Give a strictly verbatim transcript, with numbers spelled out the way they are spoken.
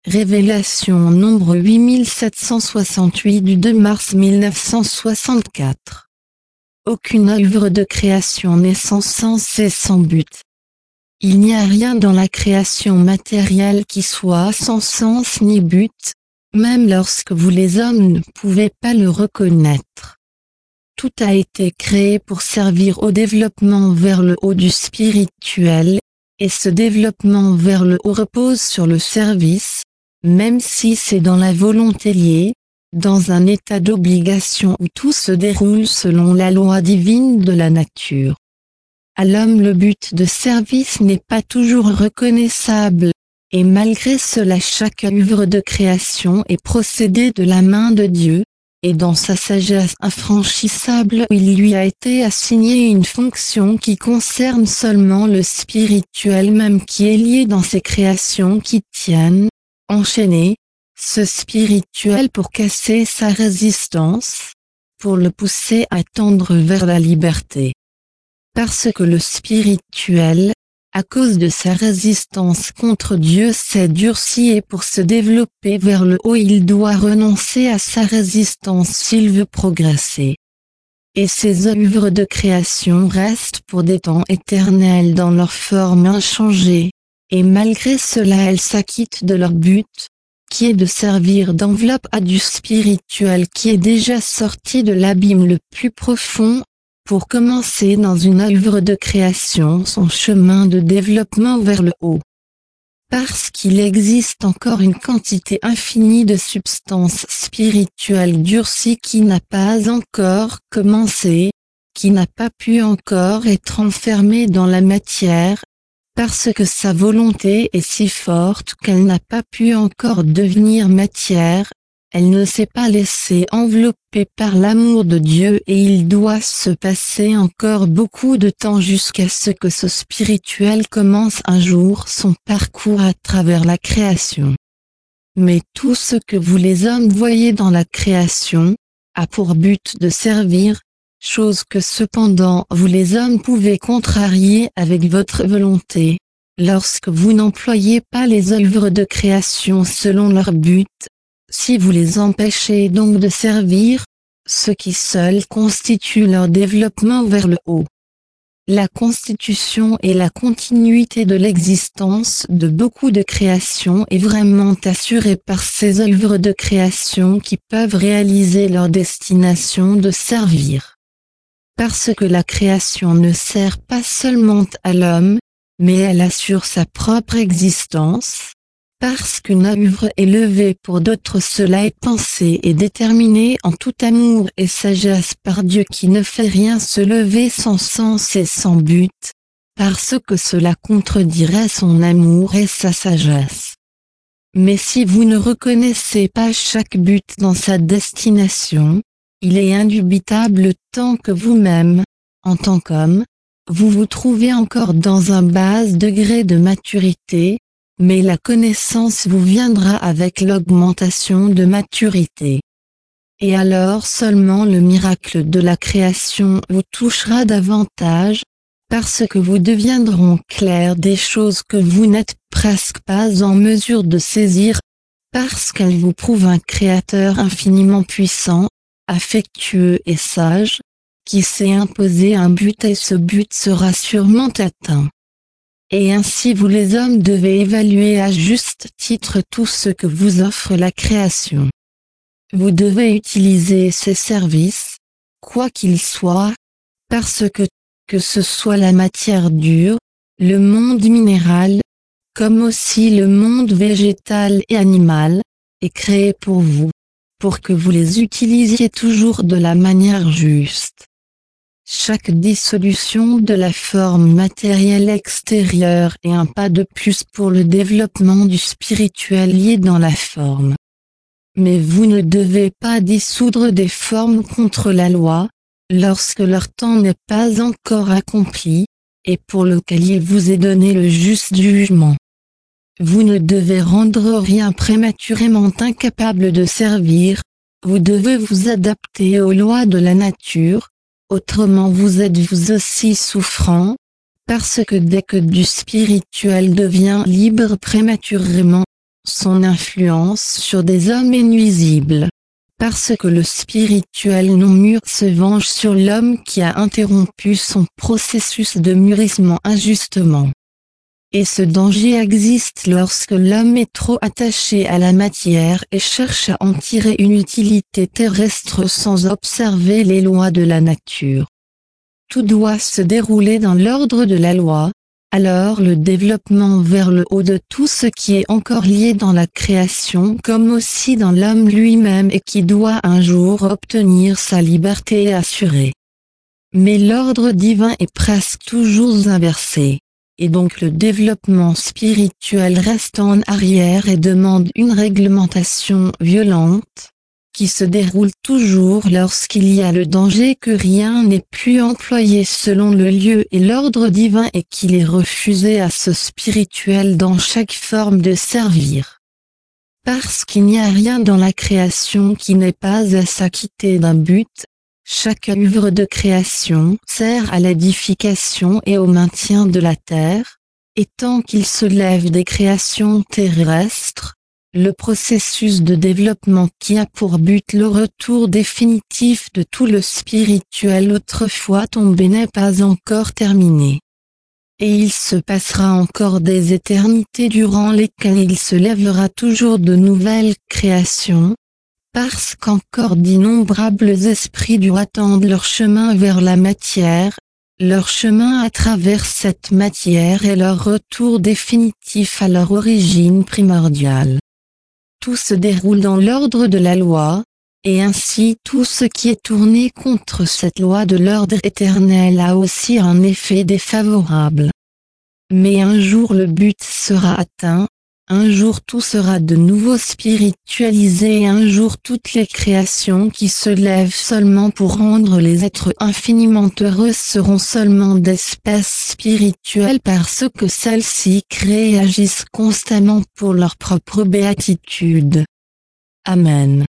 Révélation nombre huit mille sept cent soixante-huit du deux mars mille neuf cent soixante-quatre. Aucune œuvre de création n'est sans sens et sans but. Il n'y a rien dans la création matérielle qui soit sans sens ni but, même lorsque vous les hommes ne pouvez pas le reconnaître. Tout a été créé pour servir au développement vers le haut du spirituel, et ce développement vers le haut repose sur le service, même si c'est dans la volonté liée, dans un état d'obligation où tout se déroule selon la loi divine de la nature. À l'homme le but de service n'est pas toujours reconnaissable, et malgré cela chaque œuvre de création est procédée de la main de Dieu, et dans sa sagesse infranchissable il lui a été assigné une fonction qui concerne seulement le spirituel même qui est lié dans ses créations qui tiennent, enchaîné, ce spirituel pour casser sa résistance, pour le pousser à tendre vers la liberté. Parce que le spirituel, à cause de sa résistance contre Dieu s'est durci et pour se développer vers le haut il doit renoncer à sa résistance s'il veut progresser. Et ces œuvres de création restent pour des temps éternels dans leur forme inchangée, et malgré cela elles s'acquittent de leur but, qui est de servir d'enveloppe à du spirituel qui est déjà sorti de l'abîme le plus profond, pour commencer dans une œuvre de création son chemin de développement vers le haut. Parce qu'il existe encore une quantité infinie de substances spirituelles durcies qui n'a pas encore commencé, qui n'a pas pu encore être enfermée dans la matière, parce que sa volonté est si forte qu'elle n'a pas pu encore devenir matière, elle ne s'est pas laissée envelopper par l'amour de Dieu et il doit se passer encore beaucoup de temps jusqu'à ce que ce spirituel commence un jour son parcours à travers la création. Mais tout ce que vous les hommes voyez dans la création, a pour but de servir, chose que cependant vous les hommes pouvez contrarier avec votre volonté, lorsque vous n'employez pas les œuvres de création selon leur but, si vous les empêchez donc de servir, ce qui seul constitue leur développement vers le haut. La constitution et la continuité de l'existence de beaucoup de créations est vraiment assurée par ces œuvres de création qui peuvent réaliser leur destination de servir. Parce que la création ne sert pas seulement à l'homme, mais elle assure sa propre existence. Parce qu'une œuvre est levée pour d'autres cela est pensé et déterminé en tout amour et sagesse par Dieu qui ne fait rien se lever sans sens et sans but, parce que cela contredirait son amour et sa sagesse. Mais si vous ne reconnaissez pas chaque but dans sa destination, il est indubitable tant que vous-même, en tant qu'homme, vous vous trouvez encore dans un bas degré de maturité, mais la connaissance vous viendra avec l'augmentation de maturité. Et alors seulement le miracle de la création vous touchera davantage, parce que vous deviendrez clair des choses que vous n'êtes presque pas en mesure de saisir, parce qu'elle vous prouve un Créateur infiniment puissant, affectueux et sage, qui s'est imposé un but et ce but sera sûrement atteint. Et ainsi vous les hommes devez évaluer à juste titre tout ce que vous offre la création. Vous devez utiliser ces services, quoi qu'ils soient, parce que, que ce soit la matière dure, le monde minéral, comme aussi le monde végétal et animal, est créé pour vous, pour que vous les utilisiez toujours de la manière juste. Chaque dissolution de la forme matérielle extérieure est un pas de plus pour le développement du spirituel lié dans la forme. Mais vous ne devez pas dissoudre des formes contre la loi, lorsque leur temps n'est pas encore accompli, et pour lequel il vous est donné le juste jugement. Vous ne devez rendre rien prématurément incapable de servir, vous devez vous adapter aux lois de la nature, autrement vous êtes vous aussi souffrant, parce que dès que du spirituel devient libre prématurément, son influence sur des hommes est nuisible. Parce que le spirituel non mûr se venge sur l'homme qui a interrompu son processus de mûrissement injustement. Et ce danger existe lorsque l'homme est trop attaché à la matière et cherche à en tirer une utilité terrestre sans observer les lois de la nature. Tout doit se dérouler dans l'ordre de la loi, alors le développement vers le haut de tout ce qui est encore lié dans la création comme aussi dans l'homme lui-même et qui doit un jour obtenir sa liberté assurée. Mais l'ordre divin est presque toujours inversé. Et donc le développement spirituel reste en arrière et demande une réglementation violente, qui se déroule toujours lorsqu'il y a le danger que rien n'est plus employé selon le lieu et l'ordre divin et qu'il est refusé à ce spirituel dans chaque forme de servir. Parce qu'il n'y a rien dans la création qui n'ait pas à s'acquitter d'un but, chaque œuvre de création sert à l'édification et au maintien de la terre, et tant qu'il se lève des créations terrestres, le processus de développement qui a pour but le retour définitif de tout le spirituel autrefois tombé n'est pas encore terminé. Et il se passera encore des éternités durant lesquelles il se lèvera toujours de nouvelles créations, parce qu'encore d'innombrables esprits durent attendre leur chemin vers la matière, leur chemin à travers cette matière et leur retour définitif à leur origine primordiale. Tout se déroule dans l'ordre de la loi, et ainsi tout ce qui est tourné contre cette loi de l'ordre éternel a aussi un effet défavorable. Mais un jour le but sera atteint, un jour tout sera de nouveau spiritualisé et un jour toutes les créations qui se lèvent seulement pour rendre les êtres infiniment heureux seront seulement d'espèces spirituelles parce que celles-ci créent et agissent constamment pour leur propre béatitude. Amen.